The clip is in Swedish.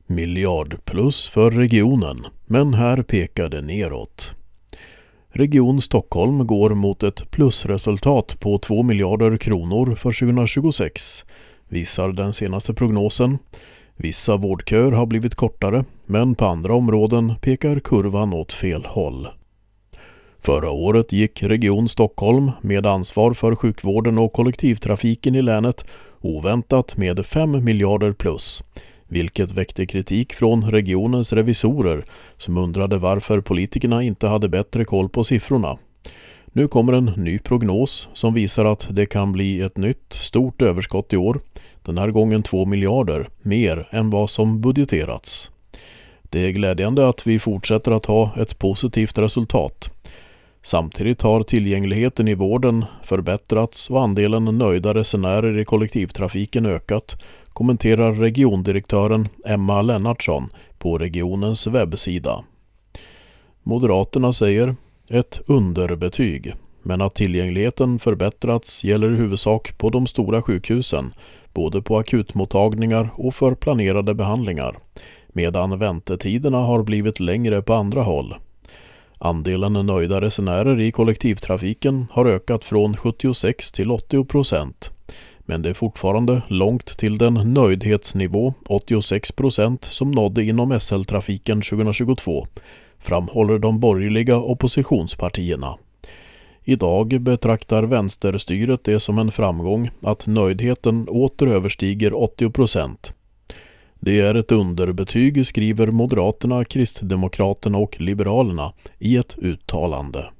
Miljard plus för regionen, men här pekar det neråt. Region Stockholm går mot ett plusresultat på 2 miljarder kronor för 2026, visar den senaste prognosen. Vissa vårdköer har blivit kortare, men på andra områden pekar kurvan åt fel håll. Förra året gick Region Stockholm med ansvar för sjukvården och kollektivtrafiken i länet oväntat med 5 miljarder plus, vilket väckte kritik från regionens revisorer som undrade varför politikerna inte hade bättre koll på siffrorna. Nu kommer en ny prognos som visar att det kan bli ett nytt stort överskott i år, den här gången 2 miljarder, mer än vad som budgeterats. Det är glädjande att vi fortsätter att ha ett positivt resultat. Samtidigt har tillgängligheten i vården förbättrats och andelen nöjda resenärer i kollektivtrafiken ökat, kommenterar regiondirektören Emma Lennartsson på regionens webbsida. Moderaterna säger ett underbetyg, men att tillgängligheten förbättrats gäller i huvudsak på de stora sjukhusen, både på akutmottagningar och för planerade behandlingar, medan väntetiderna har blivit längre på andra håll. Andelen nöjda resenärer i kollektivtrafiken har ökat från 76 till 80%, men det är fortfarande långt till den nöjdhetsnivå 86% som nådde inom SL-trafiken 2022, framhåller de borgerliga oppositionspartierna. Idag betraktar vänsterstyret det som en framgång att nöjdheten åter överstiger 80%. Det är ett underbetyg, skriver Moderaterna, Kristdemokraterna och Liberalerna i ett uttalande.